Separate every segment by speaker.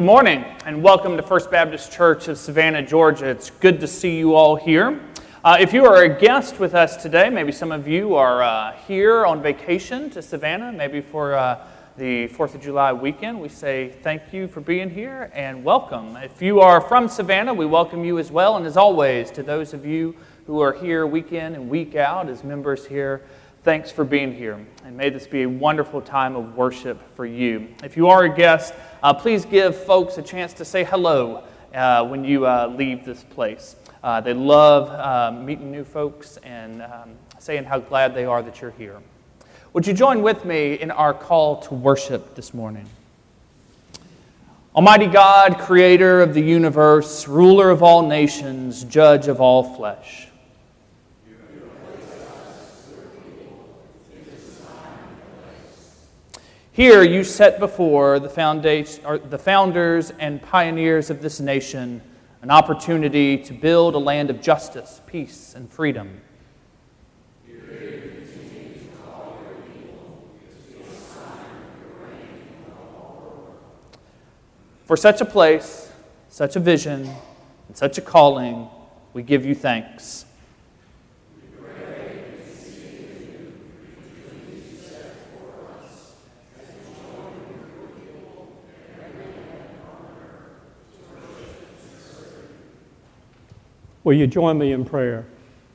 Speaker 1: Good morning, and welcome to First Baptist Church of Savannah, Georgia. It's good to see you all here. If you are a guest with us today, maybe some of you are here on vacation to Savannah, maybe for the 4th of July weekend, we say thank you for being here and welcome. If you are from Savannah, we welcome you as well. And as always, to those of you who are here week in and week out as members here, thanks for being here. And may this be a wonderful time of worship for you. If you are a guest, please give folks a chance to say hello when you leave this place. They love meeting new folks and saying how glad they are that you're here. Would you join with me in our call to worship this morning? Almighty God, creator of the universe, ruler of all nations, judge of all flesh. Here you set before the founders and pioneers of this nation an opportunity to build a land of justice, peace, and freedom. For such a place, such a vision, and such a calling, we give you thanks.
Speaker 2: Will you join me in prayer?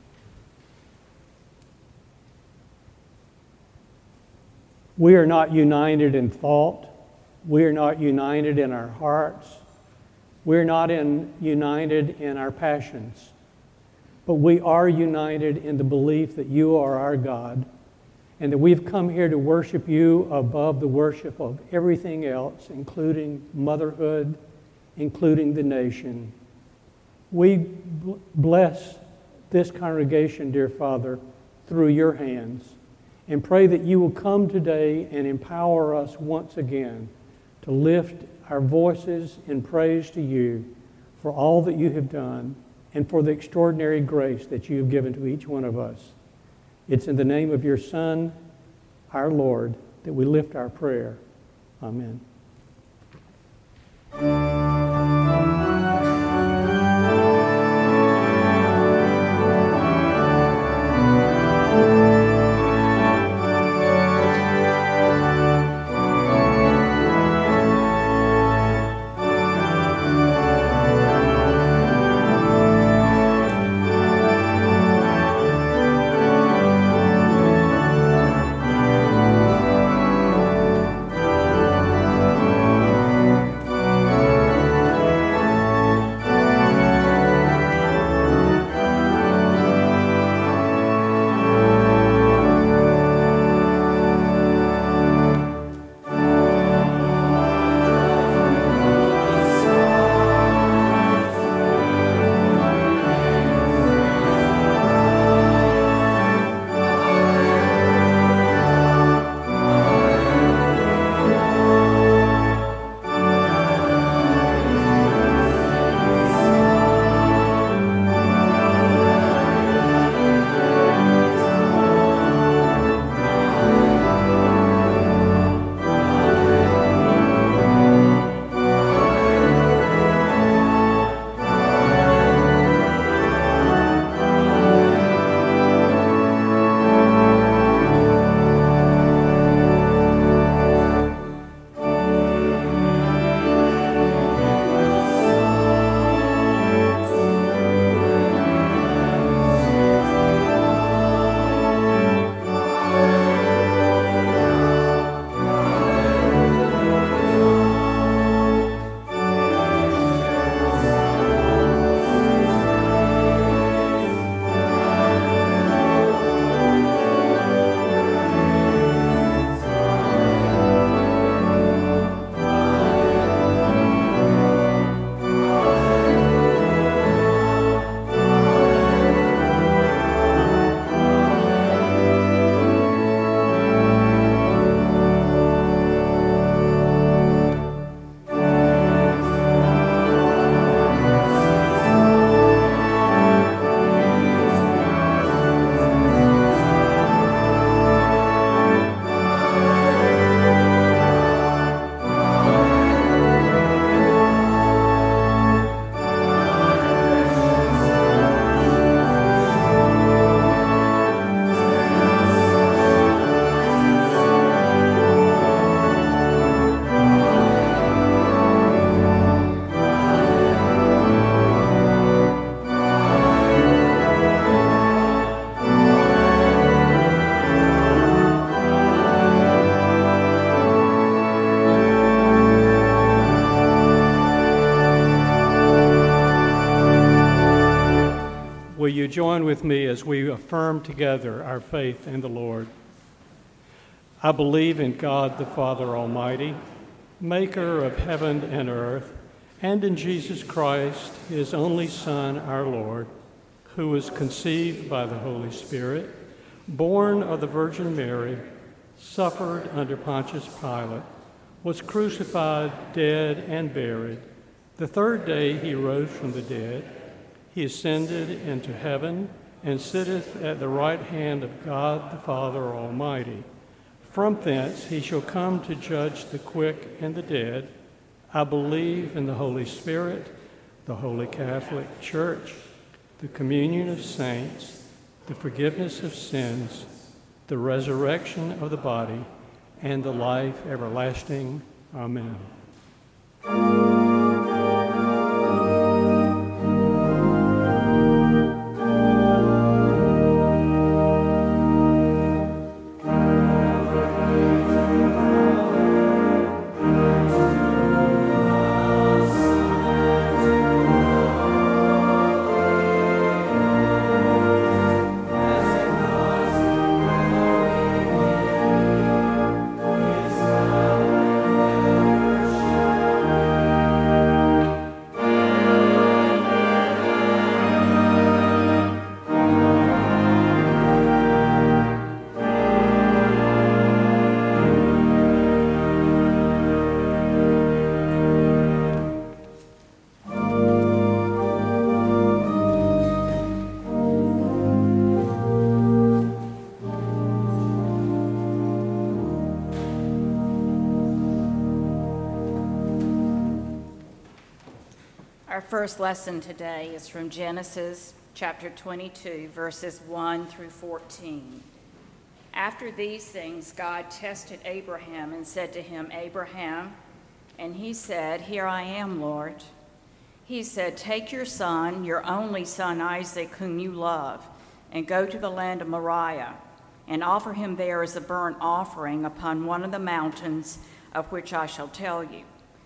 Speaker 2: We are not united in thought. We are not united in our hearts. We're not united in our passions. But we are united in the belief that you are our God and that we've come here to worship you above the worship of everything else, including motherhood, including the nation. We bless this congregation, dear Father, through your hands, and pray that you will come today and empower us once again to lift our voices in praise to you for all that you have done and for the extraordinary grace that you have given to each one of us. It's in the name of your Son, our Lord, that we lift our prayer. Amen. you join with me as we affirm together our faith in the Lord? I believe in God the Father Almighty, maker of heaven and earth, and in Jesus Christ, his only Son, our Lord, who was conceived by the Holy Spirit, born of the Virgin Mary, suffered under Pontius Pilate, was crucified, dead, and buried. The third day he rose from the dead. He ascended into heaven and sitteth at the right hand of God the Father Almighty. From thence he shall come to judge the quick and the dead. I believe in the Holy Spirit, the Holy Catholic Church, the communion of saints, the forgiveness of sins, the resurrection of the body, and the life everlasting. Amen.
Speaker 3: Our first lesson today is from Genesis chapter 22, verses 1 through 14. After these things, God tested Abraham and said to him, Abraham, and he said, Here I am, Lord. He said, Take your son, your only son Isaac, whom you love, and go to the land of Moriah, and offer him there as a burnt offering upon one of the mountains of which I shall tell you.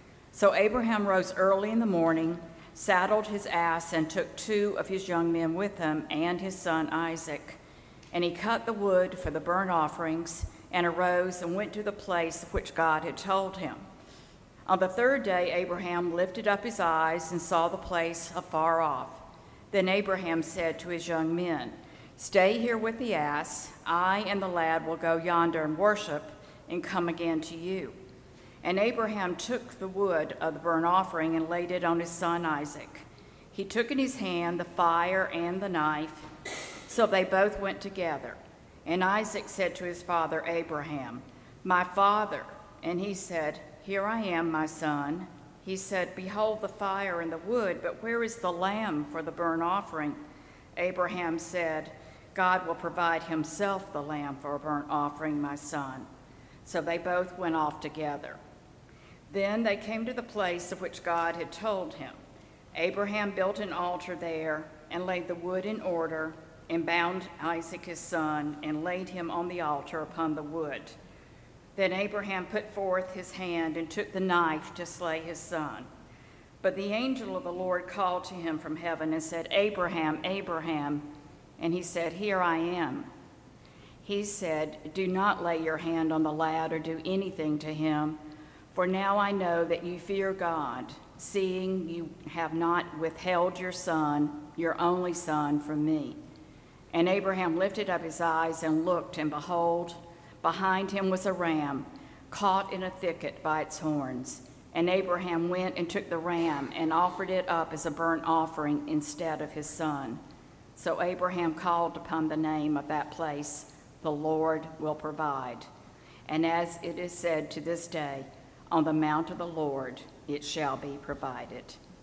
Speaker 3: So Abraham rose early in the morning, saddled his ass, and took 2 of his young men with him and his son Isaac. And he cut the wood for the burnt offerings and arose and went to the place of which God had told him. On the third day, Abraham lifted up his eyes and saw the place afar off. Then Abraham said to his young men, Stay here with the ass. I and the lad will go yonder and worship and come again to you. And Abraham took the wood of the burnt offering and laid it on his son Isaac. He took in his hand the fire and the knife, so they both went together. And Isaac said to his father Abraham, My father. And he said, Here I am, my son. He said, Behold the fire and the wood, but where is the lamb for the burnt offering? Abraham said, God will provide himself the lamb for a burnt offering, my son. So they both went off together. Then they came to the place of which God had told him. Abraham built an altar there and laid the wood in order and bound Isaac his son and laid him on the altar upon the wood. Then Abraham put forth his hand and took the knife to slay his son. But the angel of the Lord called to him from heaven and said, Abraham, Abraham. And he said, Here I am. He said, Do not lay your hand on the lad or do anything to him. For now I know that you fear God, seeing you have not withheld your son, your only son, from me. And Abraham lifted up his eyes and looked, and behold, behind him was a ram, caught in a thicket by its horns. And Abraham went and took the ram and offered it up as a burnt offering instead of his son. So Abraham called upon the name of that place, The Lord will provide. And as it is said to this day, On the mount of the Lord it shall be provided.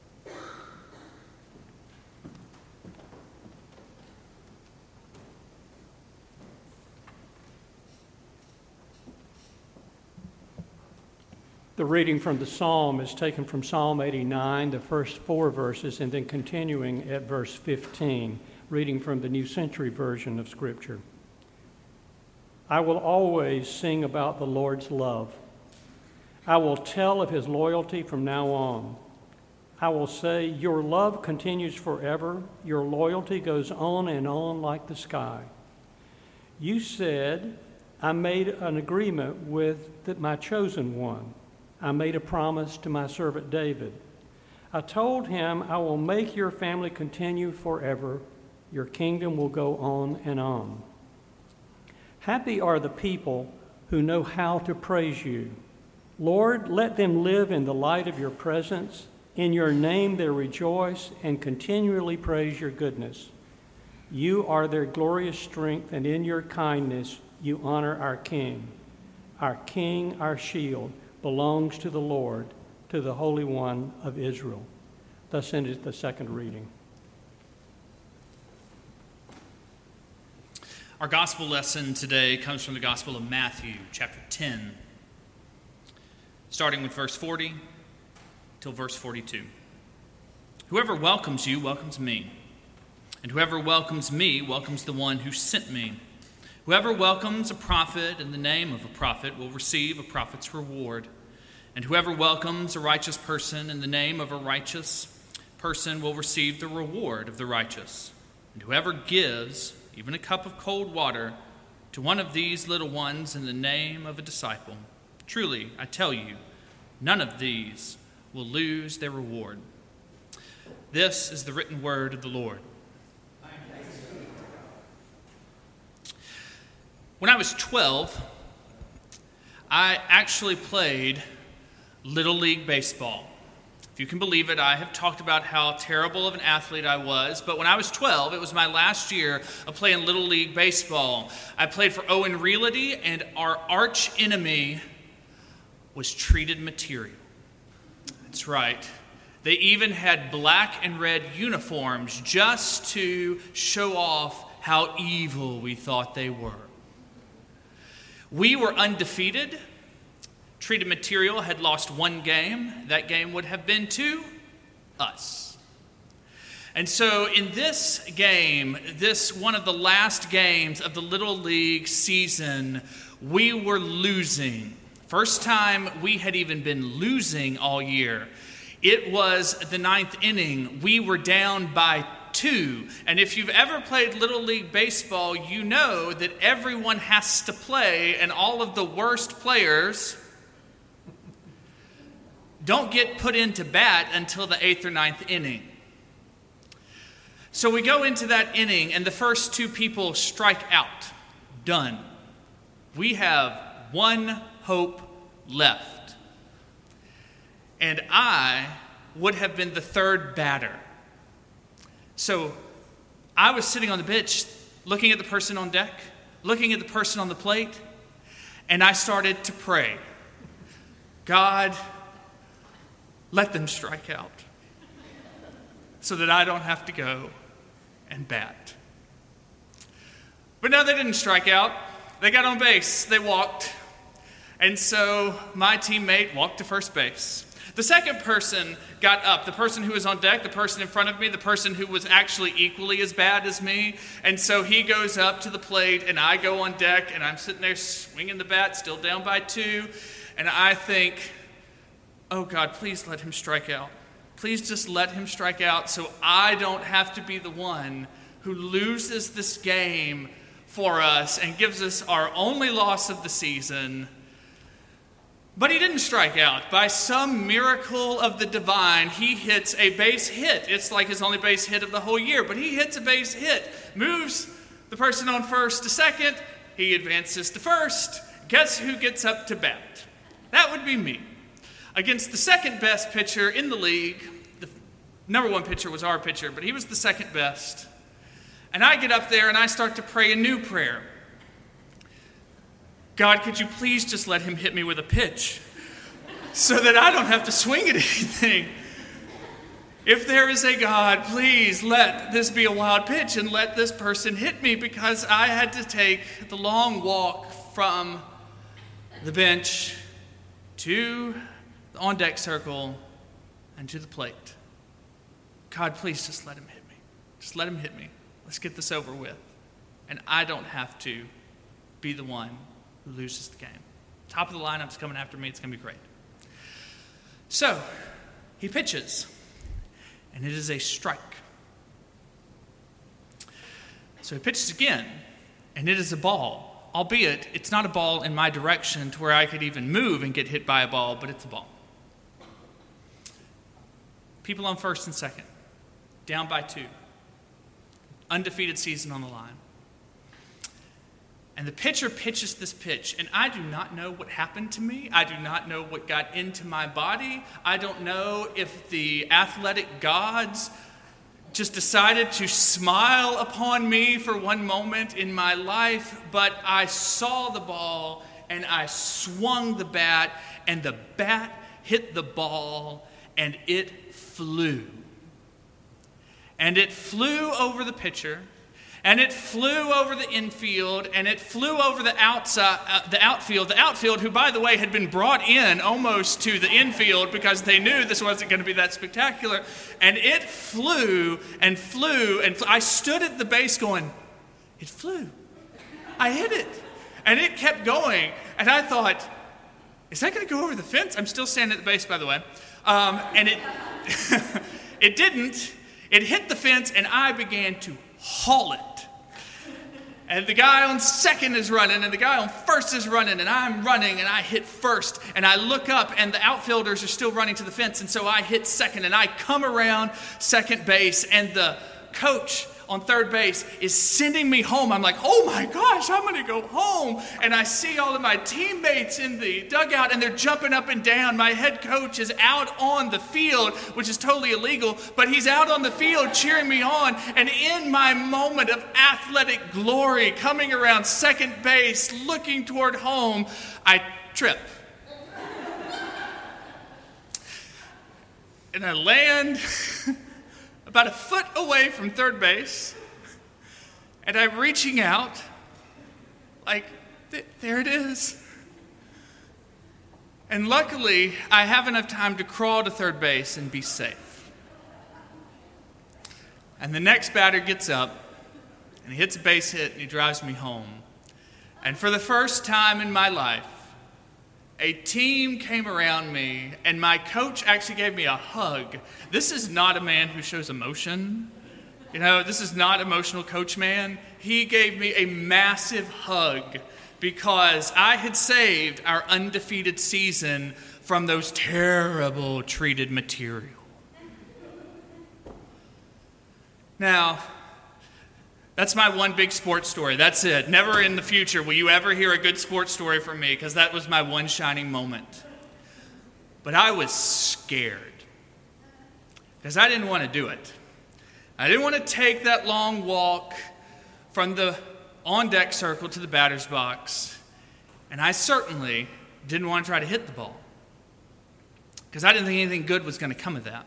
Speaker 2: The reading from the psalm is taken from Psalm 89, the first 4 verses, and then continuing at verse 15, reading from the New Century Version of Scripture. I will always sing about the Lord's love. I will tell of his loyalty from now on. I will say, your love continues forever. Your loyalty goes on and on like the sky. You said, I made an agreement with my chosen one. I made a promise to my servant David. I told him, I will make your family continue forever. Your kingdom will go on and on. Happy are the people who know how to praise you. Lord, let them live in the light of your presence. In your name they rejoice and continually praise your goodness. You are their glorious strength, and in your kindness you honor our King. Our King, our shield, belongs to the Lord, to the Holy One of Israel. Thus endeth the second reading.
Speaker 1: Our gospel lesson today comes from the Gospel of Matthew, chapter 10, starting with verse 40 till verse 42. Whoever welcomes you welcomes me, and whoever welcomes me welcomes the one who sent me. Whoever welcomes a prophet in the name of a prophet will receive a prophet's reward, and whoever welcomes a righteous person in the name of a righteous person will receive the reward of the righteous. And whoever gives even a cup of cold water to one of these little ones in the name of a disciple, truly, I tell you, none of these will lose their reward. This is the written word of the Lord. When I was 12, I actually played Little League Baseball. If you can believe it, I have talked about how terrible of an athlete I was, but when I was 12, it was my last year of playing Little League Baseball. I played for Owen Realty, and our arch enemy was treated material. That's right. They even had black and red uniforms just to show off how evil we thought they were. We were undefeated. Treated Material had lost one game. That game would have been to us. And so in this game, this one of the last games of the Little League season, we were losing. First time we had even been losing all year. It was the ninth inning. We were down by 2. And if you've ever played Little League Baseball, you know that everyone has to play, and all of the worst players don't get put into bat until the 8th or 9th inning. So we go into that inning, and the first 2 people strike out. Done. We have one hope left. And I would have been the third batter. So I was sitting on the bench, looking at the person on deck, looking at the person on the plate, and I started to pray. God, let them strike out so that I don't have to go and bat. But no, they didn't strike out. They got on base. They walked. And so my teammate walked to first base. The second person got up, the person who was on deck, the person in front of me, the person who was actually equally as bad as me. And so he goes up to the plate, and I go on deck, and I'm sitting there swinging the bat, still down by 2. And I think, oh God, please let him strike out. Please just let him strike out so I don't have to be the one who loses this game for us and gives us our only loss of the season. But he didn't strike out. By some miracle of the divine, he hits a base hit. It's like his only base hit of the whole year, but he hits a base hit, moves the person on first to second, he advances to first. Guess who gets up to bat? That would be me. Against the second best pitcher in the league. The number 1 pitcher was our pitcher, but he was the second best. And I get up there and I start to pray a new prayer. God, could you please just let him hit me with a pitch so that I don't have to swing at anything? If there is a God, please let this be a wild pitch and let this person hit me, because I had to take the long walk from the bench to the on-deck circle and to the plate. God, please just let him hit me. Just let him hit me. Let's get this over with. And I don't have to be the one who loses the game. Top of the lineup's coming after me. It's going to be great. So he pitches. and it is a strike. So he pitches again, and it is a ball, albeit it's not a ball in my direction to where I could even move and get hit by a ball, but it's a ball. People on first and second, down by 2. Undefeated season on the line. And the pitcher pitches this pitch, and I do not know what happened to me. I do not know what got into my body. I don't know if the athletic gods just decided to smile upon me for one moment in my life, but I saw the ball, and I swung the bat, and the bat hit the ball, and it flew. And it flew over the pitcher, and it flew over the infield, and it flew over the outfield. The outfield, who, by the way, had been brought in almost to the infield because they knew this wasn't going to be that spectacular. And it flew and flew, and I stood at the base going, it flew. I hit it. And it kept going. And I thought, is that going to go over the fence? I'm still standing at the base, by the way. And it, it didn't. It hit the fence, and I began to haul it. And the guy on second is running, and the guy on first is running, and I'm running, and I hit first. And I look up, and the outfielders are still running to the fence, and so I hit second, and I come around second base, and the coach on third base is sending me home. I'm like, oh my gosh, I'm going to go home. And I see all of my teammates in the dugout, and they're jumping up and down. My head coach is out on the field, which is totally illegal, but he's out on the field cheering me on. And in my moment of athletic glory, coming around second base, looking toward home, I trip. And I land about a foot away from third base, and I'm reaching out, like, there it is. And luckily, I have enough time to crawl to third base and be safe. And the next batter gets up, and he hits a base hit, and he drives me home. And for the first time in my life, a team came around me, and my coach actually gave me a hug. This is not a man who shows emotion. You know, this is not emotional coach man. He gave me a massive hug because I had saved our undefeated season from those terrible treated material. Now, that's my one big sports story. That's it. Never in the future will you ever hear a good sports story from me because that was my one shining moment. But I was scared because I didn't want to do it. I didn't want to take that long walk from the on-deck circle to the batter's box. And I certainly didn't want to try to hit the ball because I didn't think anything good was going to come of that.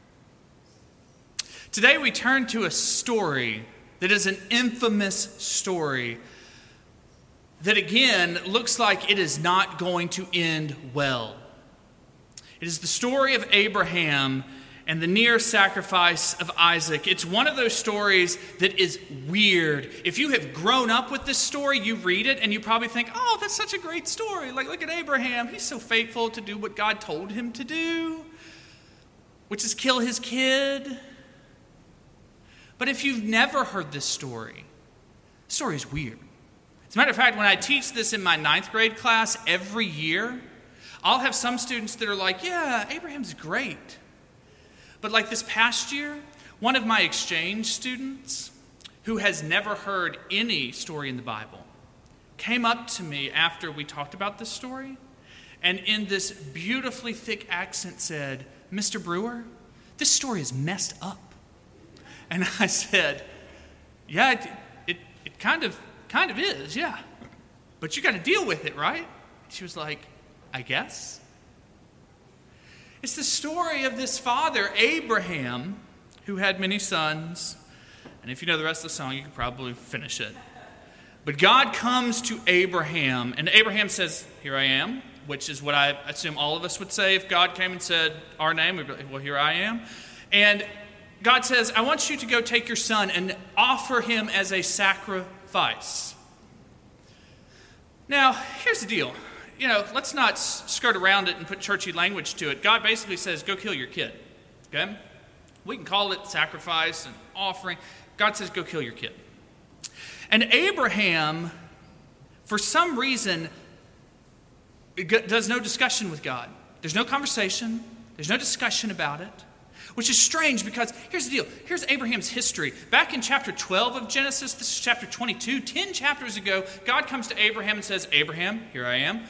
Speaker 1: Today we turn to a story that is an infamous story that, again, looks like it is not going to end well. It is the story of Abraham and the near sacrifice of Isaac. It's one of those stories that is weird. If you have grown up with this story, you read it and you probably think, oh, that's such a great story. Like, look at Abraham. He's so faithful to do what God told him to do, which is kill his kid. But if you've never heard this story, the story is weird. As a matter of fact, when I teach this in my 9th grade class every year, I'll have some students that are like, yeah, Abraham's great. But like this past year, one of my exchange students who has never heard any story in the Bible came up to me after we talked about this story and in this beautifully thick accent said, Mr. Brewer, this story is messed up. And I said, yeah, it kind of is, yeah. But you got to deal with it, right? She was like, I guess. It's the story of this father, Abraham, who had many sons. And if you know the rest of the song, you can probably finish it. But God comes to Abraham, and Abraham says, here I am, which is what I assume all of us would say if God came and said our name. We'd be like, well, here I am. And God says, I want you to go take your son and offer him as a sacrifice. Now, here's the deal. You know, let's not skirt around it and put churchy language to it. God basically says, go kill your kid. Okay? We can call it sacrifice and offering. God says, go kill your kid. And Abraham, for some reason, does no discussion with God. There's no conversation. There's no discussion about it, which is strange because here's the deal. Here's Abraham's history. Back in chapter 12 of Genesis, this is chapter 22, 10 chapters ago, God comes to Abraham and says, Abraham, here I am.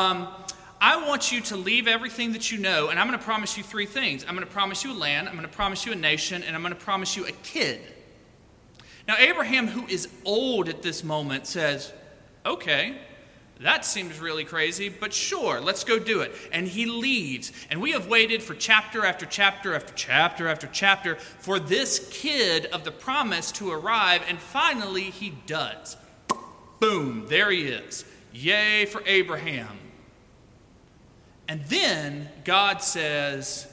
Speaker 1: I want you to leave everything that you know, and I'm going to promise you three things. I'm going to promise you a land, I'm going to promise you a nation, and I'm going to promise you a kid. Now, Abraham, who is old at this moment, says, okay, that seems really crazy, but sure, let's go do it. And he leaves. And we have waited for chapter after chapter after chapter after chapter for this kid of the promise to arrive, and finally he does. Boom, there he is. Yay for Abraham. And then God says,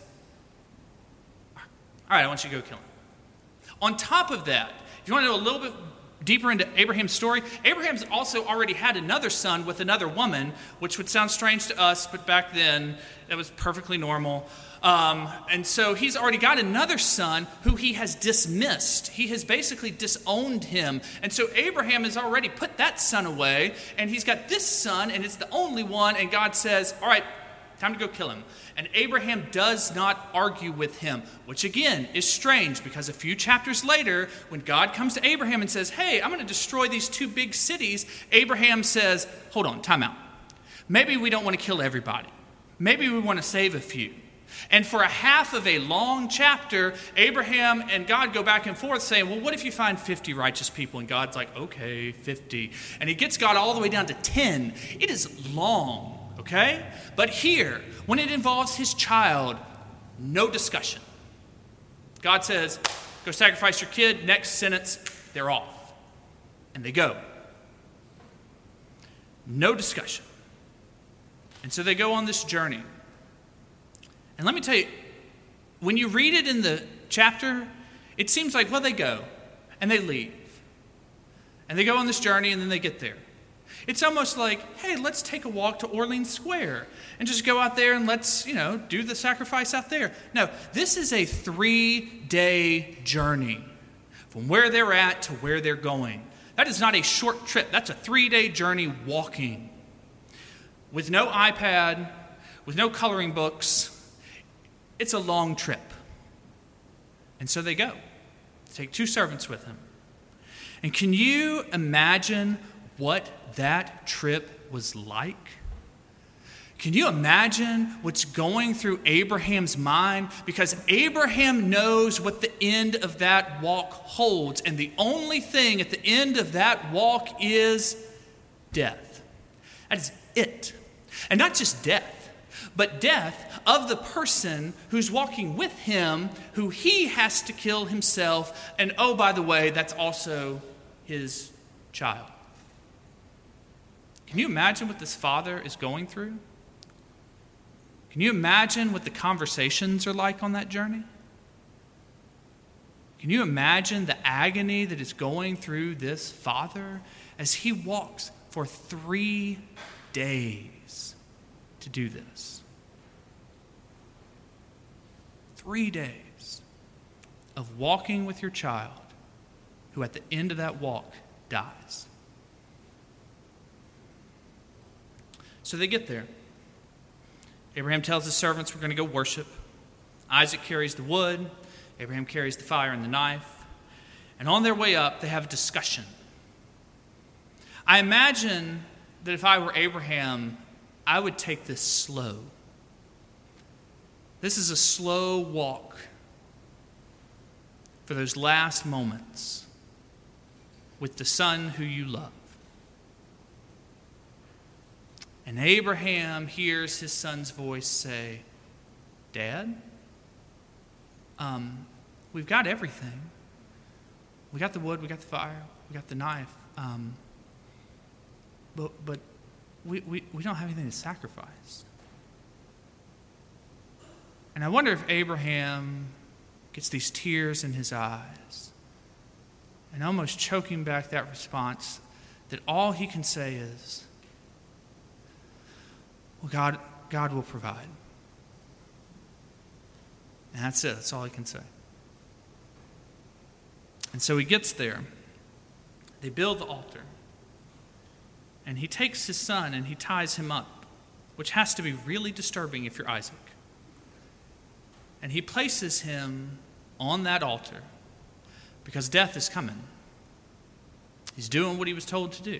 Speaker 1: all right, I want you to go kill him. On top of that, if you want to know a little bit deeper into Abraham's story, Abraham's also already had another son with another woman, which would sound strange to us, but back then it was perfectly normal. And so he's already got another son who he has dismissed. He has basically disowned him. And so Abraham has already put that son away, and he's got this son, and it's the only one, and God says, all right, time to go kill him. And Abraham does not argue with him, which again is strange because a few chapters later, when God comes to Abraham and says, hey, I'm going to destroy these two big cities, Abraham says, hold on, time out. Maybe we don't want to kill everybody. Maybe we want to save a few. And for a half of a long chapter, Abraham and God go back and forth saying, well, what if you find 50 righteous people? And God's like, okay, 50. And he gets God all the way down to 10. It is long. Okay? But here, when it involves his child, no discussion. God says, go sacrifice your kid. Next sentence, they're off. And they go. No discussion. And so they go on this journey. And let me tell you, when you read it in the chapter, it seems like, well, they go and they leave. And they go on this journey and then they get there. It's almost like, hey, let's take a walk to Orleans Square and just go out there and let's, do the sacrifice out there. No, this is a 3-day journey from where they're at to where they're going. That is not a short trip. That's a 3-day journey walking with no iPad, with no coloring books. It's a long trip. And so they go. Take 2 servants with them. And can you imagine what that trip was like? Can you imagine what's going through Abraham's mind? Because Abraham knows what the end of that walk holds. And the only thing at the end of that walk is death. That is it. And not just death, but death of the person who's walking with him, who he has to kill himself. And oh, by the way, that's also his child. Can you imagine what this father is going through? Can you imagine what the conversations are like on that journey? Can you imagine the agony that is going through this father as he walks for 3 days to do this? 3 days of walking with your child who at the end of that walk dies. So they get there. Abraham tells his servants, we're going to go worship. Isaac carries the wood. Abraham carries the fire and the knife. And on their way up, they have a discussion. I imagine that if I were Abraham, I would take this slow. This is a slow walk for those last moments with the son who you love. And Abraham hears his son's voice say, Dad, we've got everything. We got the wood, we got the fire, we got the knife. But we don't have anything to sacrifice. And I wonder if Abraham gets these tears in his eyes and almost choking back that response that all he can say is, well, God will provide. And that's it. That's all he can say. And so he gets there. They build the altar. And he takes his son and he ties him up, which has to be really disturbing if you're Isaac. And he places him on that altar because death is coming. He's doing what he was told to do.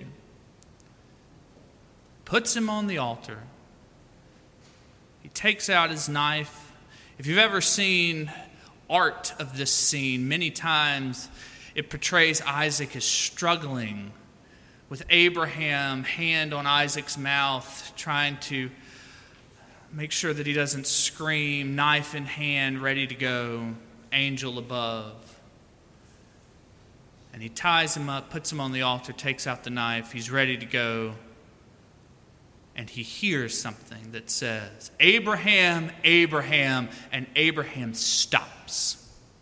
Speaker 1: Puts him on the altar. He takes out his knife. If you've ever seen art of this scene, many times it portrays Isaac as struggling with Abraham, hand on Isaac's mouth, trying to make sure that he doesn't scream, knife in hand, ready to go, angel above. And he ties him up, puts him on the altar, takes out the knife, he's ready to go. And he hears something that says, Abraham, Abraham, and Abraham stops.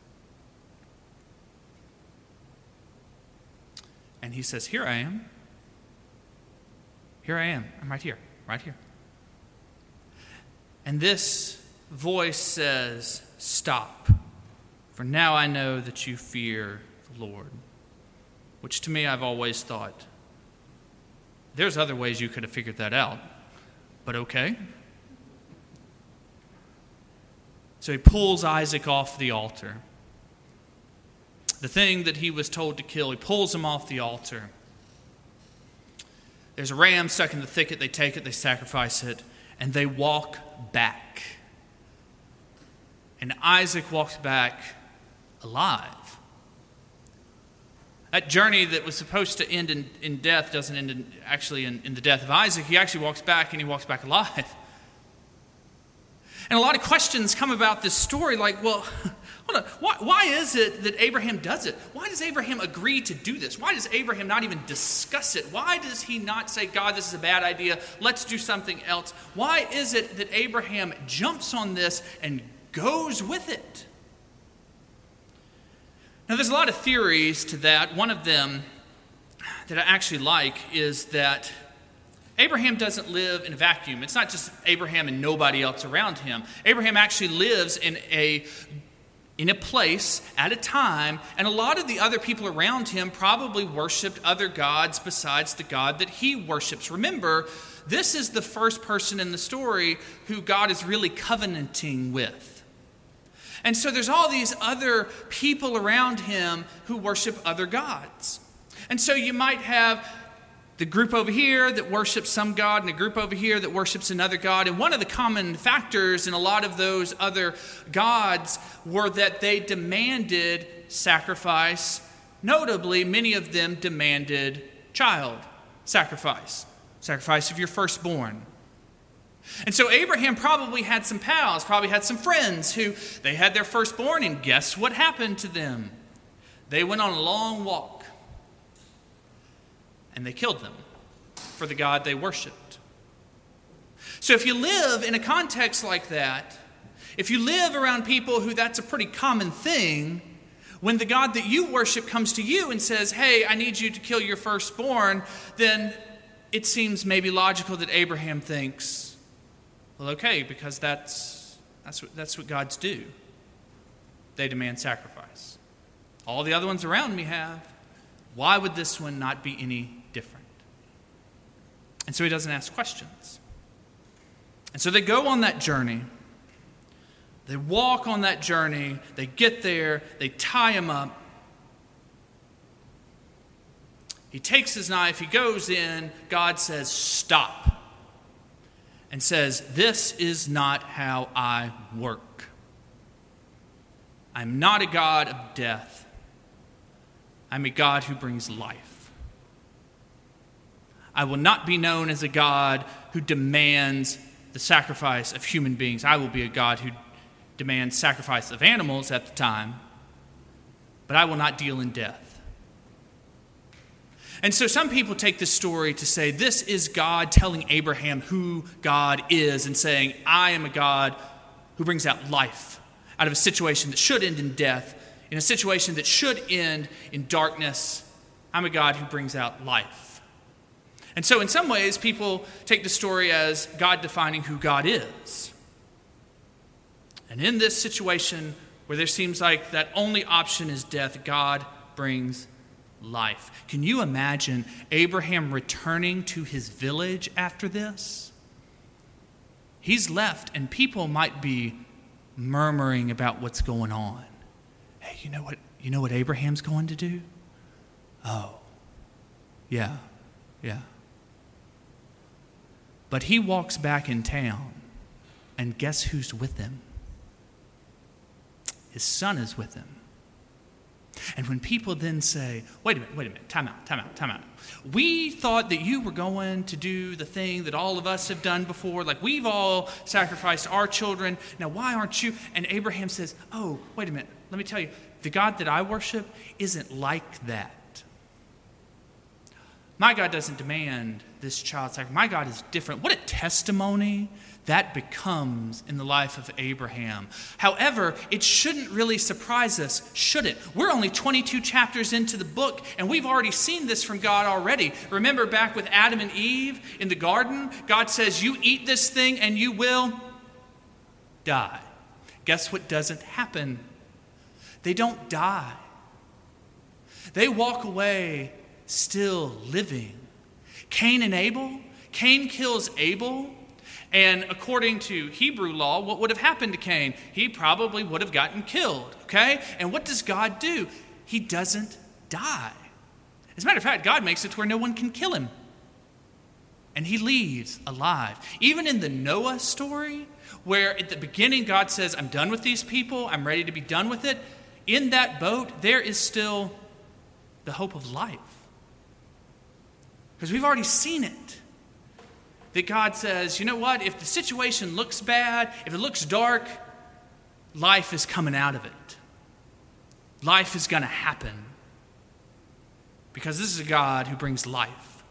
Speaker 1: And he says, here I am. Here I am. I'm right here, right here. And this voice says, stop, for now I know that you fear the Lord. Which to me, I've always thought, there's other ways you could have figured that out, but okay. So he pulls Isaac off the altar. The thing that he was told to kill, he pulls him off the altar. There's a ram stuck in the thicket. They take it, they sacrifice it, and they walk back. And Isaac walks back alive. That journey that was supposed to end in death doesn't end in the death of Isaac. He actually walks back, and he walks back alive. And a lot of questions come about this story like, well, hold on, why is it that Abraham does it? Why does Abraham agree to do this? Why does Abraham not even discuss it? Why does he not say, God, this is a bad idea, let's do something else? Why is it that Abraham jumps on this and goes with it? Now, there's a lot of theories to that. One of them that I actually like is that Abraham doesn't live in a vacuum. It's not just Abraham and nobody else around him. Abraham actually lives in a place at a time, and a lot of the other people around him probably worshiped other gods besides the God that he worships. Remember, this is the first person in the story who God is really covenanting with. And so there's all these other people around him who worship other gods. And so you might have the group over here that worships some god and a group over here that worships another god. And one of the common factors in a lot of those other gods were that they demanded sacrifice. Notably, many of them demanded child sacrifice of your firstborn. And so Abraham probably had some pals, probably had some friends who they had their firstborn, and guess what happened to them? They went on a long walk and they killed them for the God they worshiped. So if you live in a context like that, if you live around people who that's a pretty common thing, when the God that you worship comes to you and says, hey, I need you to kill your firstborn, then it seems maybe logical that Abraham thinks, well, okay, because that's what gods do. They demand sacrifice. All the other ones around me have. Why would this one not be any different? And so he doesn't ask questions. And so they go on that journey. They walk on that journey. They get there. They tie him up. He takes his knife. He goes in. God says, stop. And says, this is not how I work. I'm not a God of death. I'm a God who brings life. I will not be known as a God who demands the sacrifice of human beings. I will be a God who demands sacrifice of animals at the time, but I will not deal in death. And so some people take this story to say this is God telling Abraham who God is and saying, I am a God who brings out life out of a situation that should end in death, in a situation that should end in darkness. I'm a God who brings out life. And so in some ways, people take the story as God defining who God is. And in this situation where there seems like that only option is death, God brings life. Can you imagine Abraham returning to his village after this? He's left, and people might be murmuring about what's going on. Hey, you know what Abraham's going to do? Oh, yeah. But he walks back in town, and guess who's with him? His son is with him. And when people then say, wait a minute, time out. We thought that you were going to do the thing that all of us have done before, like we've all sacrificed our children. Now, why aren't you? And Abraham says, oh, wait a minute, let me tell you, the God that I worship isn't like that. My God doesn't demand this child sacrifice. My God is different. What a testimony that becomes in the life of Abraham. However, it shouldn't really surprise us, should it? We're only 22 chapters into the book, and we've already seen this from God already. Remember back with Adam and Eve in the garden? God says, you eat this thing and you will die. Guess what doesn't happen? They don't die. They walk away still living. Cain and Abel. Cain kills Abel. And according to Hebrew law, what would have happened to Cain? He probably would have gotten killed. Okay? And what does God do? He doesn't die. As a matter of fact, God makes it to where no one can kill him. And he leaves alive. Even in the Noah story, where at the beginning God says, I'm done with these people, I'm ready to be done with it. In that boat, there is still the hope of life. Because we've already seen it. That God says, you know what? If the situation looks bad, if it looks dark, life is coming out of it. Life is going to happen. Because this is a God who brings life.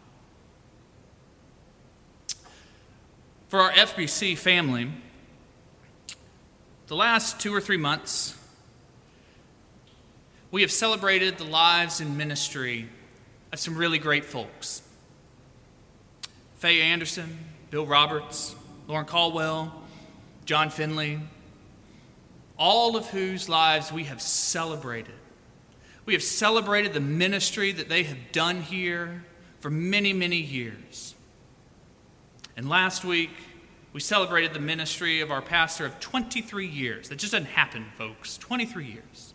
Speaker 1: For our FBC family, the last 2 or 3 months, we have celebrated the lives and ministry of some really great folks. Faye Anderson, Bill Roberts, Lauren Caldwell, John Finley, all of whose lives we have celebrated. We have celebrated the ministry that they have done here for many, many years. And last week, we celebrated the ministry of our pastor of 23 years. That just doesn't happen, folks. 23 years.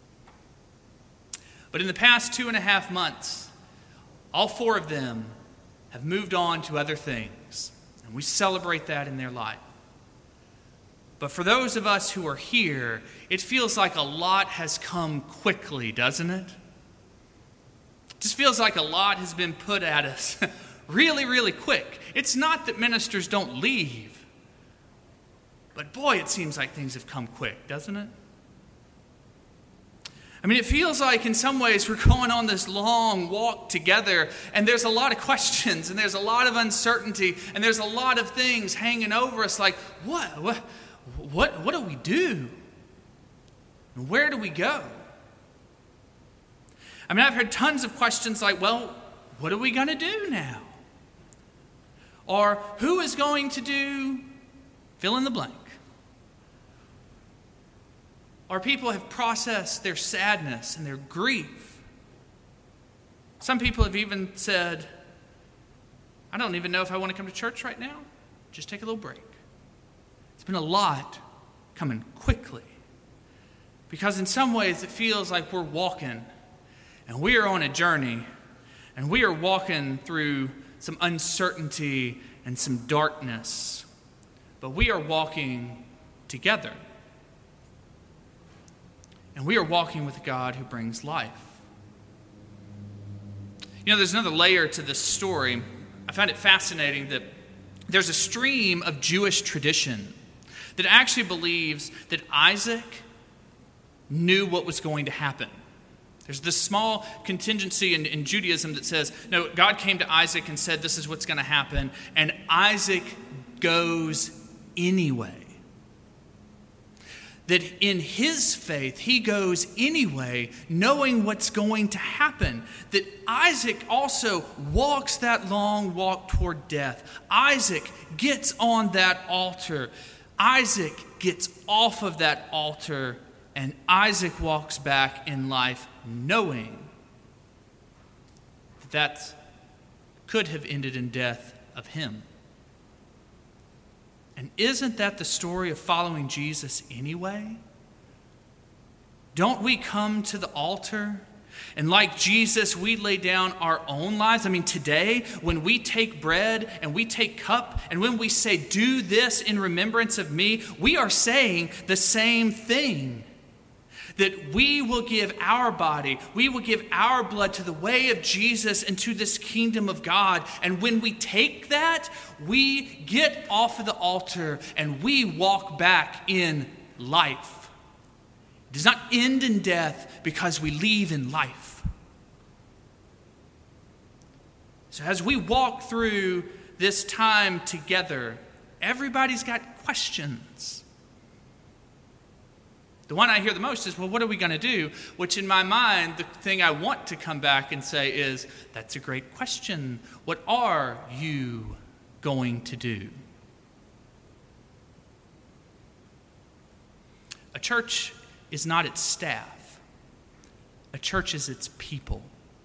Speaker 1: But in the past 2.5 months, all 4 of them have moved on to other things, and we celebrate that in their life. But for those of us who are here, it feels like a lot has come quickly, doesn't it? It just feels like a lot has been put at us really, really quick. It's not that ministers don't leave, but boy, it seems like things have come quick, doesn't it? I mean, it feels like in some ways we're going on this long walk together, and there's a lot of questions, and there's a lot of uncertainty, and there's a lot of things hanging over us like, what do we do? And where do we go? I mean, I've heard tons of questions like, well, what are we going to do now? Or who is going to do fill in the blank? Or people have processed their sadness and their grief. Some people have even said, I don't even know if I want to come to church right now. Just take a little break. It's been a lot coming quickly. Because in some ways it feels like we're walking and we are on a journey and we are walking through some uncertainty and some darkness. But we are walking together. And we are walking with a God who brings life. You know, there's another layer to this story. I find it fascinating that there's a stream of Jewish tradition that actually believes that Isaac knew what was going to happen. There's this small contingency in Judaism that says, no, God came to Isaac and said, this is what's going to happen. And Isaac goes anyway. That in his faith, he goes anyway, knowing what's going to happen. That Isaac also walks that long walk toward death. Isaac gets on that altar. Isaac gets off of that altar, and Isaac walks back in life knowing
Speaker 4: that could have ended in death of him. And isn't that the story of following Jesus anyway? Don't we come to the altar and like Jesus, we lay down our own lives? I mean, today, when we take bread and we take cup, and when we say, do this in remembrance of me, we are saying the same thing. That we will give our body, we will give our blood to the way of Jesus and to this kingdom of God. And when we take that, we get off of the altar and we walk back in life. It does not end in death because we leave in life. So as we walk through this time together, everybody's got questions. The one I hear the most is, well, what are we going to do? Which in my mind, the thing I want to come back and say is, that's a great question. What are you going to do? A church is not its staff. A church is its people.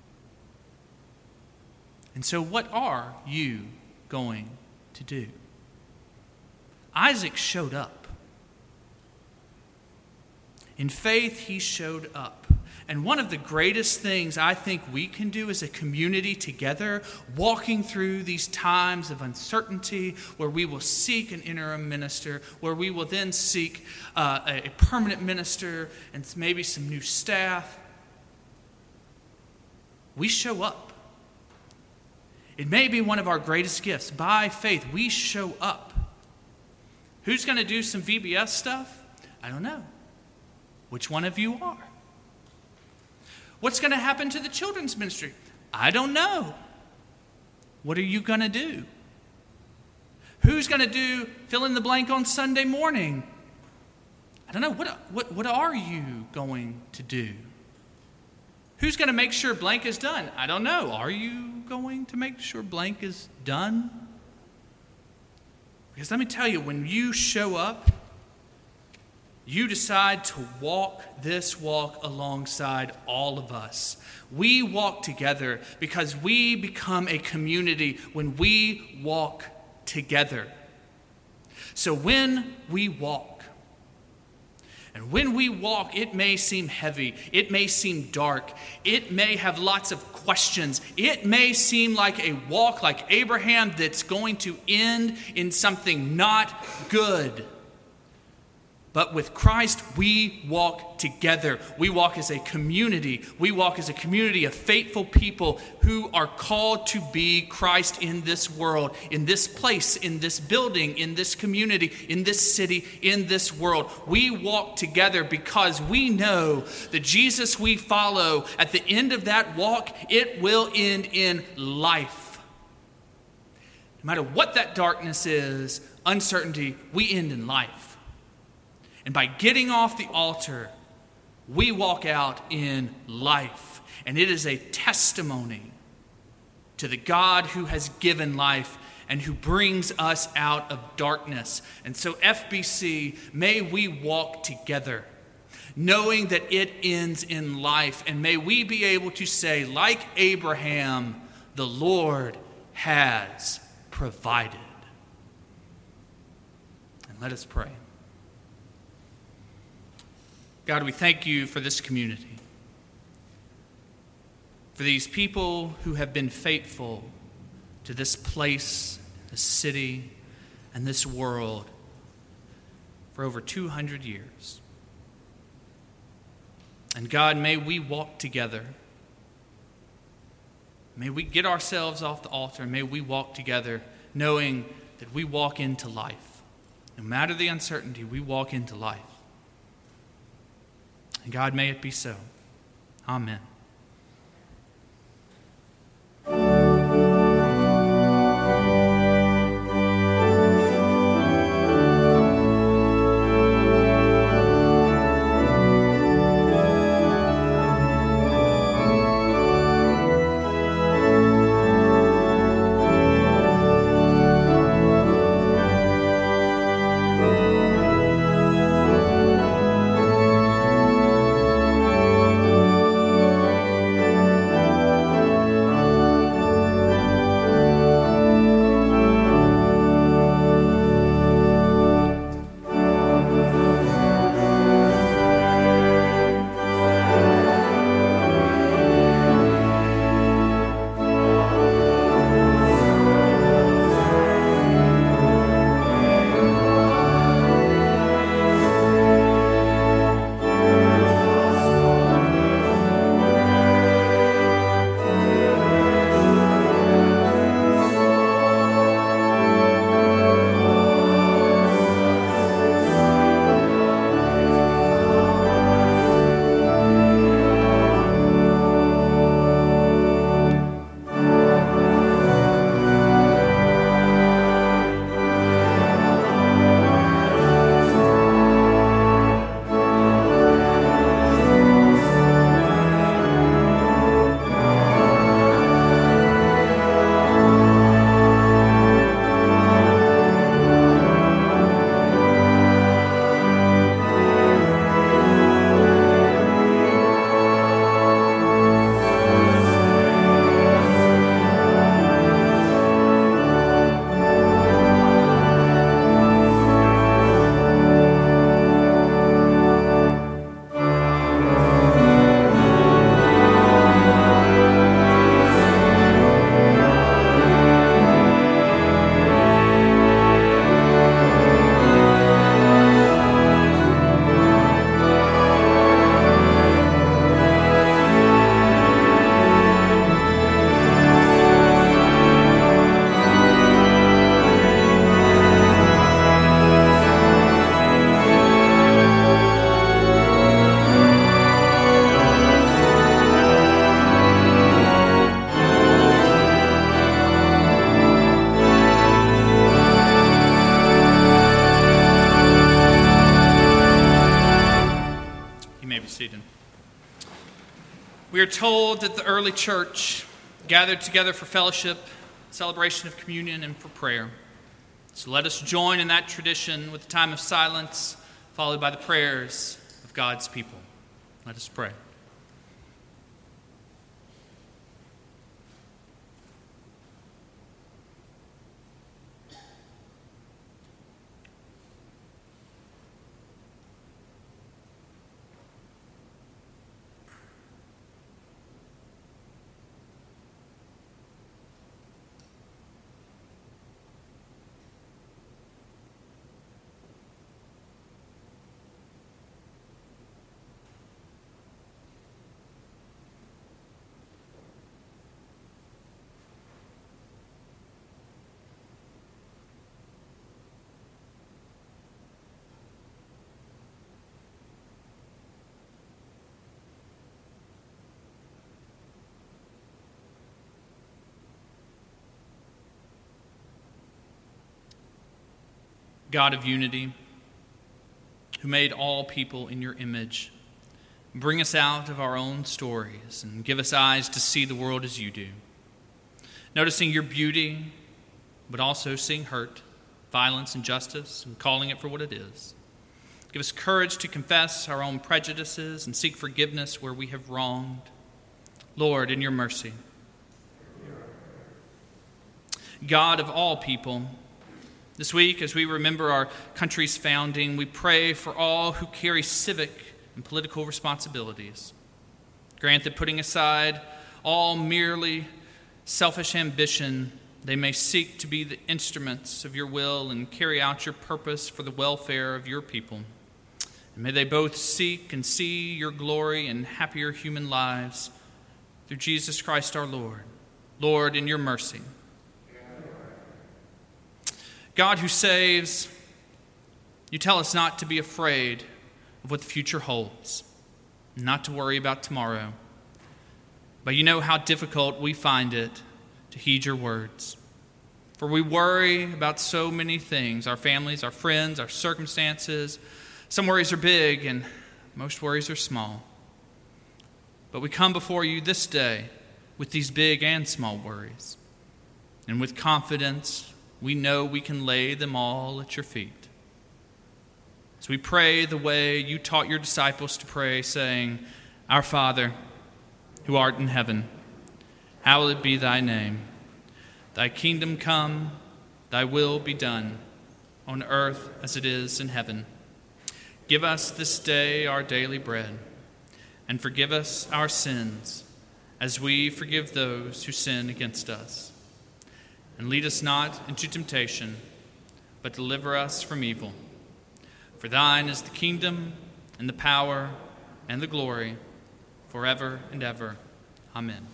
Speaker 4: And so what are you going to do? Isaac showed up. In faith, he showed up. And one of the greatest things I think we can do as a community together, walking through these times of uncertainty, where we will seek an interim minister, where we will then seek a permanent minister and maybe some new staff, we show up. It may be one of our greatest gifts. By faith, we show up. Who's going to do some VBS stuff? I don't know. Which one of you are? What's going to happen to the children's ministry? I don't know. What are you going to do? Who's going to do fill in the blank on Sunday morning? I don't know. What are you going to do? Who's going to make sure blank is done? I don't know. Are you going to make sure blank is done? Because let me tell you, when you show up, you decide to walk this walk alongside all of us. We walk together because we become a community when we walk together. So when we walk, it may seem heavy, it may seem dark, it may have lots of questions, it may seem like a walk like Abraham that's going to end in something not good. But with Christ, we walk together. We walk as a community. We walk as a community of faithful people who are called to be Christ in this world, in this place, in this building, in this community, in this city, in this world. We walk together because we know the Jesus we follow, at the end of that walk, it will end in life. No matter what that darkness is, uncertainty, we end in life. And by getting off the altar, we walk out in life. And it is a testimony to the God who has given life and who brings us out of darkness. And so FBC, may we walk together, knowing that it ends in life. And may we be able to say, like Abraham, the Lord has provided. And let us pray. God, we thank you for this community, for these people who have been faithful to this place, this city, and this world for over 200 years. And God, may we walk together. May we get ourselves off the altar. May we walk together knowing that we walk into life. No matter the uncertainty, we walk into life. And God, may it be so. Amen. We are told that the early church gathered together for fellowship, celebration of communion, and for prayer. So let us join in that tradition with a time of silence, followed by the prayers of God's people. Let us pray. God of unity, who made all people in your image, bring us out of our own stories and give us eyes to see the world as you do. Noticing your beauty, but also seeing hurt, violence, injustice, and calling it for what it is. Give us courage to confess our own prejudices and seek forgiveness where we have wronged. Lord, in your mercy. God of all people, this week, as we remember our country's founding, we pray for all who carry civic and political responsibilities. Grant that putting aside all merely selfish ambition, they may seek to be the instruments of your will and carry out your purpose for the welfare of your people. And may they both seek and see your glory in happier human lives through Jesus Christ our Lord. Lord, in your mercy. God who saves, you tell us not to be afraid of what the future holds, not to worry about tomorrow. But you know how difficult we find it to heed your words. For we worry about so many things, our families, our friends, our circumstances. Some worries are big and most worries are small. But we come before you this day with these big and small worries. And with confidence, we know we can lay them all at your feet. So we pray the way you taught your disciples to pray, saying, Our Father, who art in heaven, hallowed be thy name. Thy kingdom come, thy will be done, on earth as it is in heaven. Give us this day our daily bread, and forgive us our sins, as we forgive those who sin against us. And lead us not into temptation, but deliver us from evil. For thine is the kingdom, and the power, and the glory, forever and ever. Amen.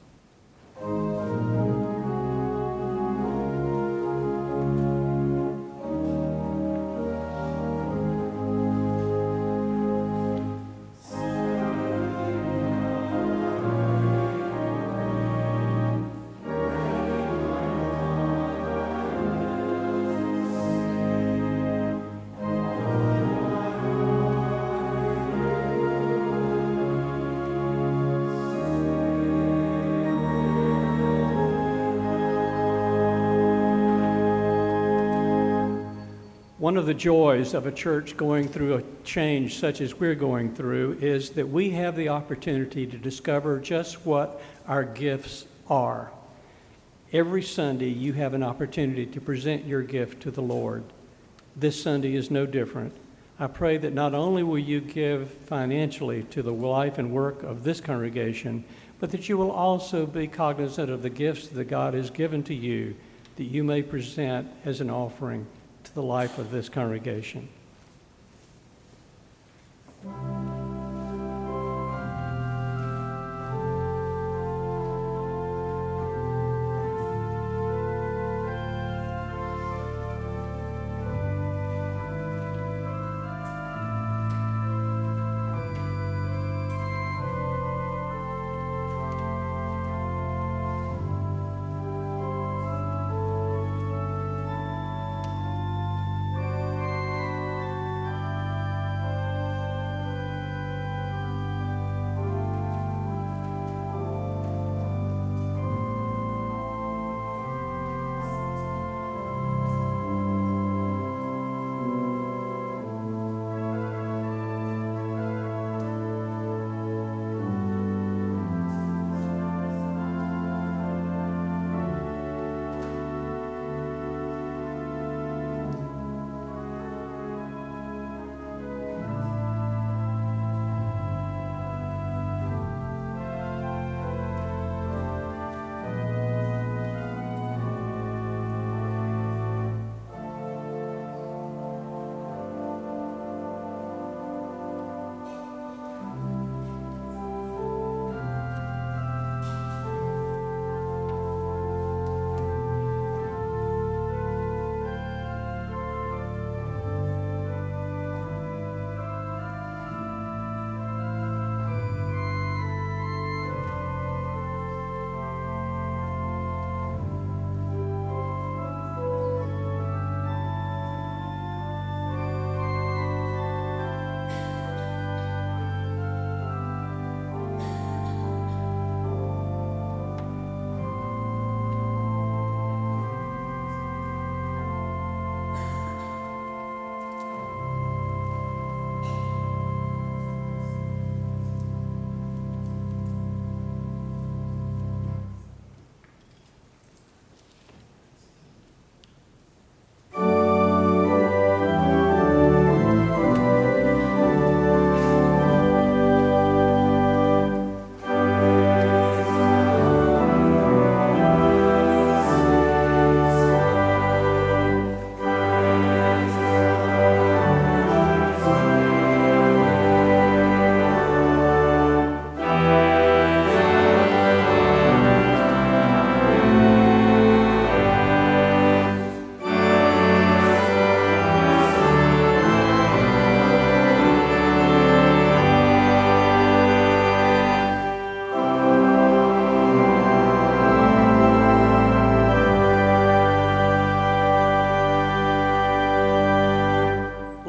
Speaker 2: One of the joys of a church going through a change such as we're going through is that we have the opportunity to discover just what our gifts are. Every Sunday, you have an opportunity to present your gift to the Lord. This Sunday is no different. I pray that not only will you give financially to the life and work of this congregation, but that you will also be cognizant of the gifts that God has given to you, that you may present as an offering to the life of this congregation.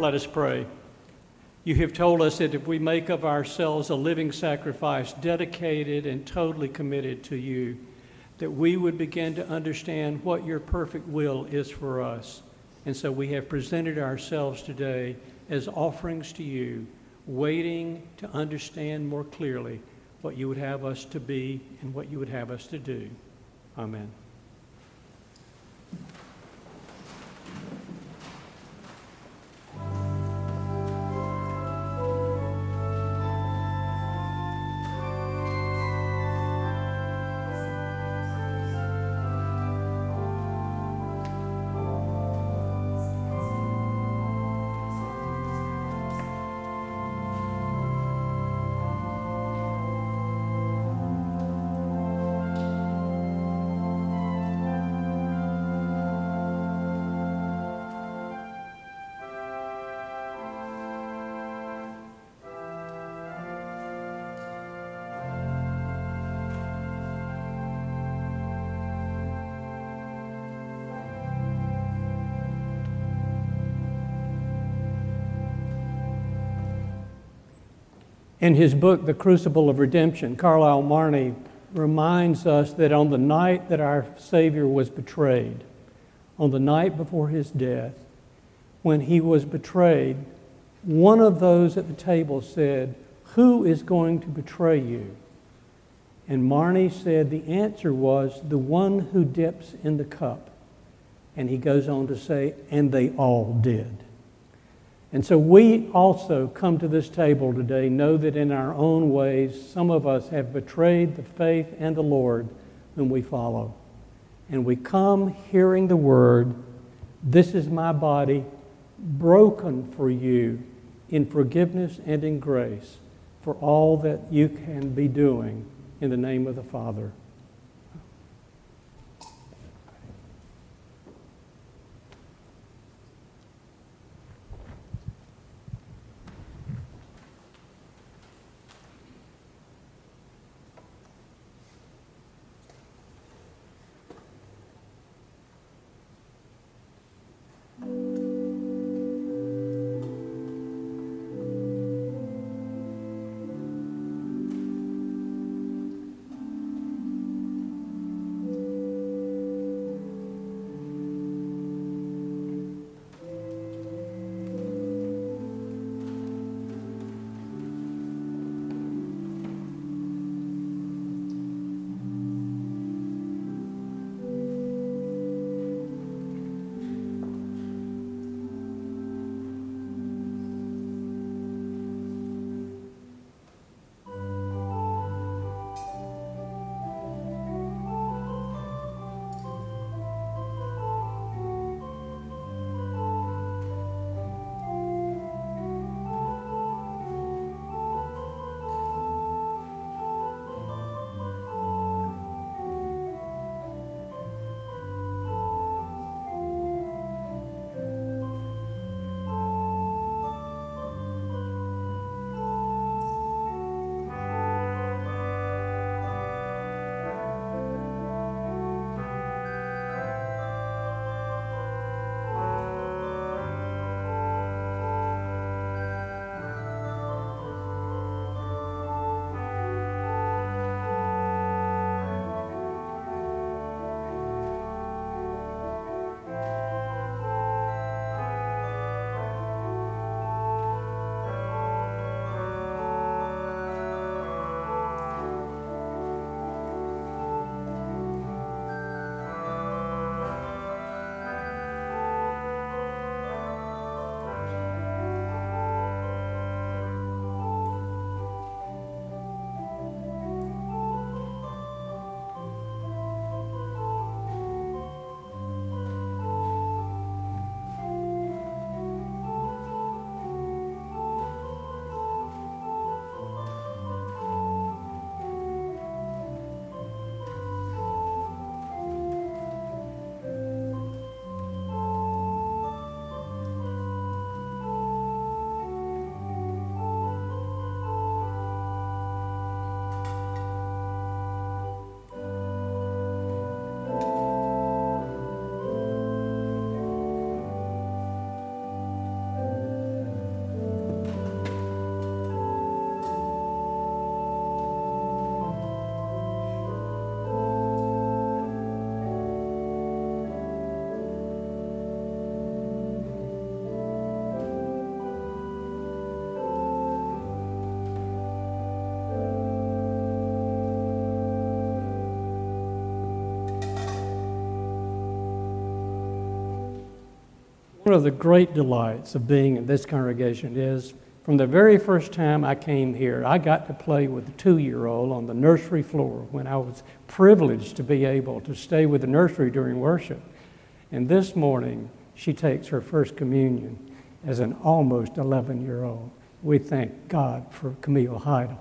Speaker 2: let us pray. You have told us that if we make of ourselves a living sacrifice, dedicated and totally committed to you, that we would begin to understand what your perfect will is for us. And so we have presented ourselves today as offerings to you, waiting to understand more clearly what you would have us to be and what you would have us to do. Amen. In his book, The Crucible of Redemption, Carlisle Marney reminds us that on the night that our Savior was betrayed, on the night before his death, when he was betrayed, one of those at the table said, "Who is going to betray you?" And Marney said the answer was, "The one who dips in the cup." And he goes on to say, "And they all did." And so we also come to this table today, know that in our own ways, some of us have betrayed the faith and the Lord whom we follow. And we come hearing the word, "This is my body broken for you in forgiveness and in grace for all that you can be doing in the name of the Father." One of the great delights of being in this congregation is from the very first time I came here, I got to play with a 2-year-old on the nursery floor when I was privileged to be able to stay with the nursery during worship. And this morning, she takes her first communion as an almost 11-year-old. We thank God for Camille Heidel.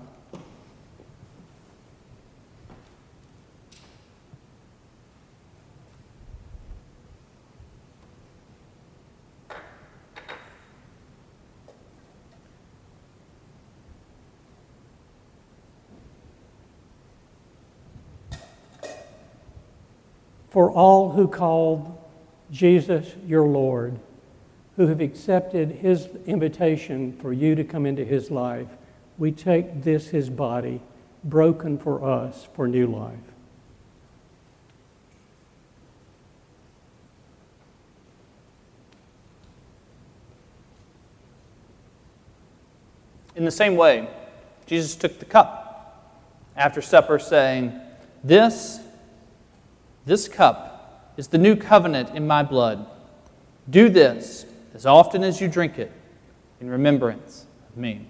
Speaker 2: For all who called Jesus your Lord, who have accepted his invitation for you to come into his life, we take this, his body, broken for us for new life.
Speaker 1: In the same way, Jesus took the cup after supper, saying, This cup is the new covenant in my blood. Do this as often as you drink it in remembrance of me.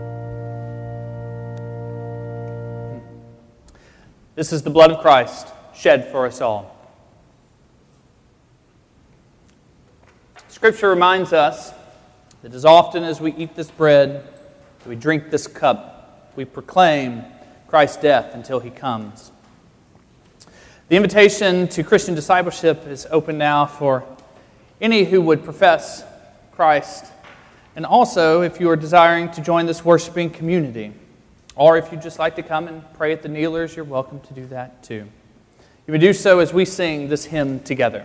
Speaker 1: This is the blood of Christ, shed for us all. Scripture reminds us that as often as we eat this bread, we drink this cup, we proclaim Christ's death until He comes. The invitation to Christian discipleship is open now for any who would profess Christ, and also if you are desiring to join this worshiping community, or if you'd just like to come and pray at the kneelers, you're welcome to do that too. You may do so as we sing this hymn together.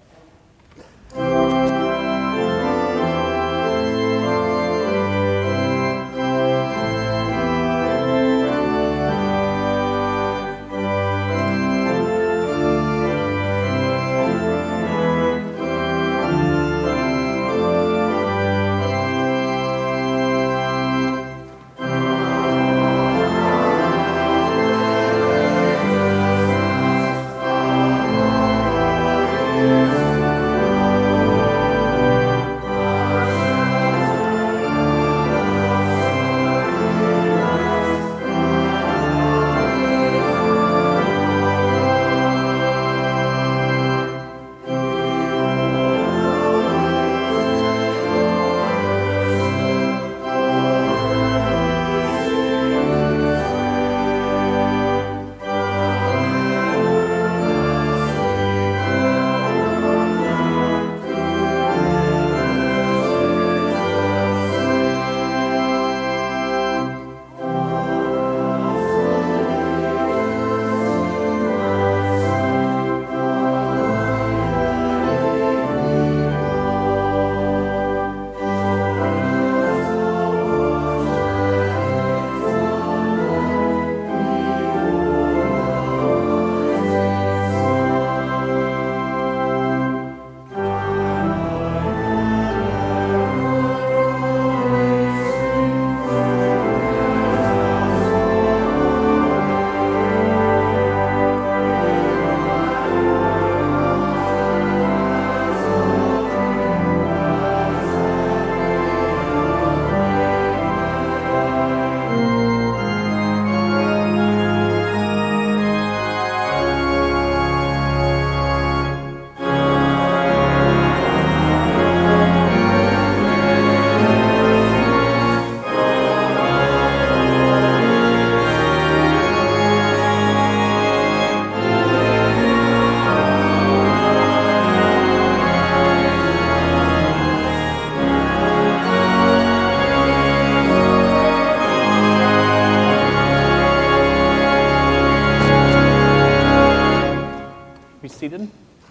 Speaker 1: Seated.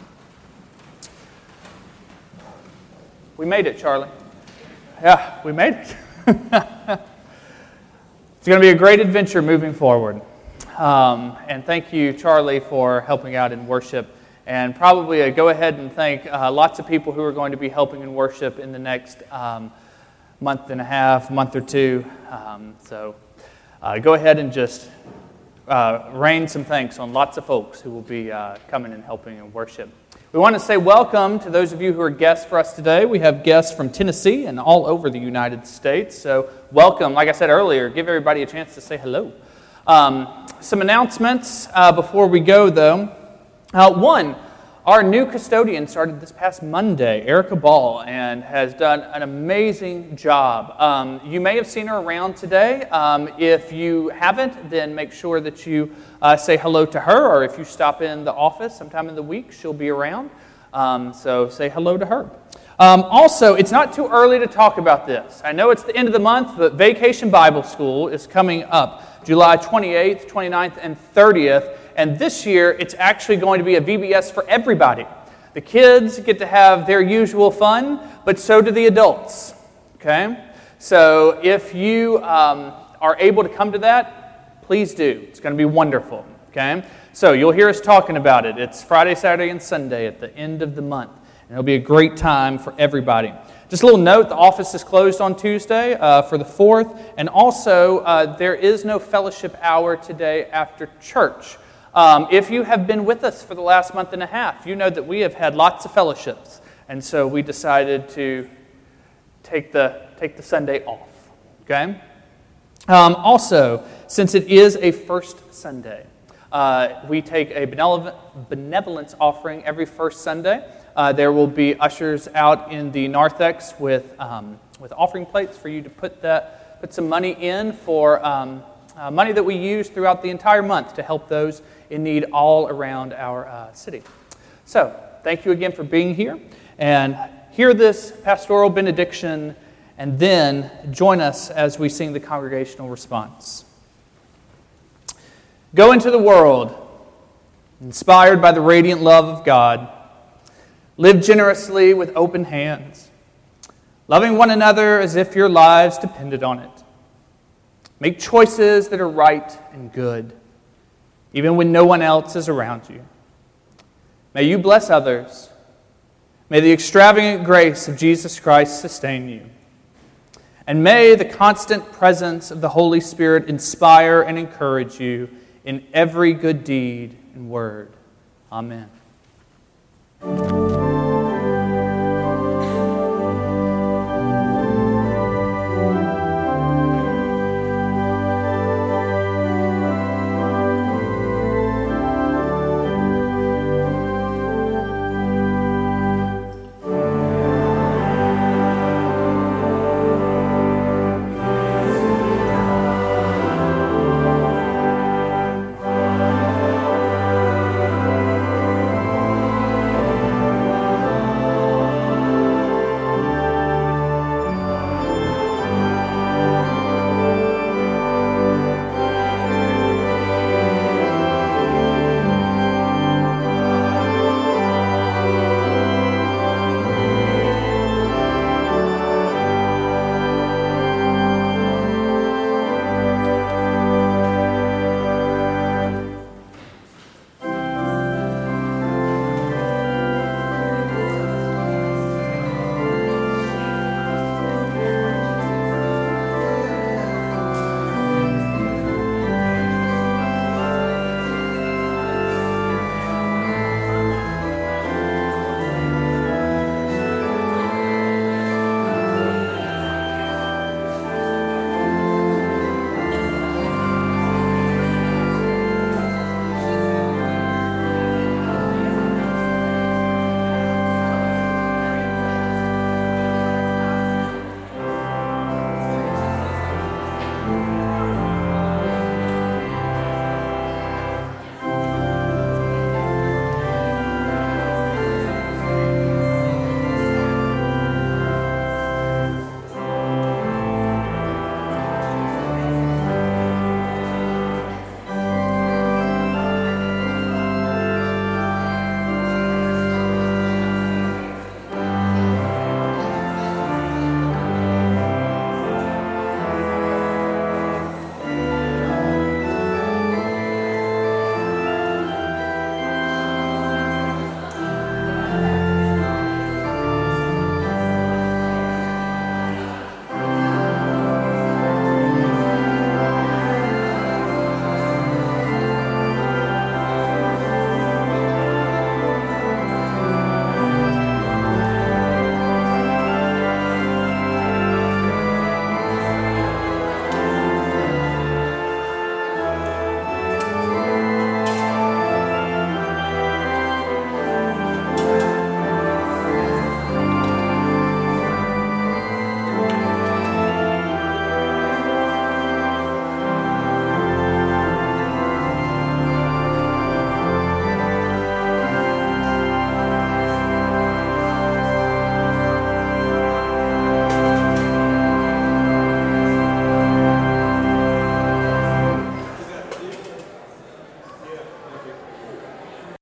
Speaker 1: We made it, Charlie. Yeah, we made it. It's going to be a great adventure moving forward. And thank you, Charlie, for helping out in worship. And probably go ahead and thank lots of people who are going to be helping in worship in the next month and a half, month or two. So go ahead and just rain some thanks on lots of folks who will be coming and helping in worship. We want to say welcome to those of you who are guests for us today. We have guests from Tennessee and all over the United States. So welcome. Like I said earlier, give everybody a chance to say hello. Some announcements before we go, though. One, our new custodian started this past Monday, Erica Ball, and has done an amazing job. You may have seen her around today. If you haven't, then make sure that you say hello to her, or if you stop in the office sometime in the week, she'll be around. So say hello to her. Also, it's not too early to talk about this. I know it's the end of the month, but Vacation Bible School is coming up July 28th, 29th, and 30th. And this year, it's actually going to be a VBS for everybody. The kids get to have their usual fun, but so do the adults. Okay? So if you are able to come to that, please do. It's going to be wonderful. Okay? So you'll hear us talking about it. It's Friday, Saturday, and Sunday at the end of the month. And it'll be a great time for everybody. Just a little note, the office is closed on Tuesday for the 4th. And also, there is no fellowship hour today after church. If you have been with us for the last month and a half, you know that we have had lots of fellowships. And so we decided to take the Sunday off. Okay? Also, since it is a first Sunday, we take a benevolence offering every first Sunday. There will be ushers out in the narthex with offering plates for you to put some money in for money that we use throughout the entire month to help those in need all around our city. So, thank you again for being here, and hear this pastoral benediction, and then join us as we sing the congregational response. Go into the world, inspired by the radiant love of God. Live generously with open hands, loving one another as if your lives depended on it. Make choices that are right and good, even when no one else is around you. May you bless others. May the extravagant grace of Jesus Christ sustain you. And may the constant presence of the Holy Spirit inspire and encourage you in every good deed and word. Amen.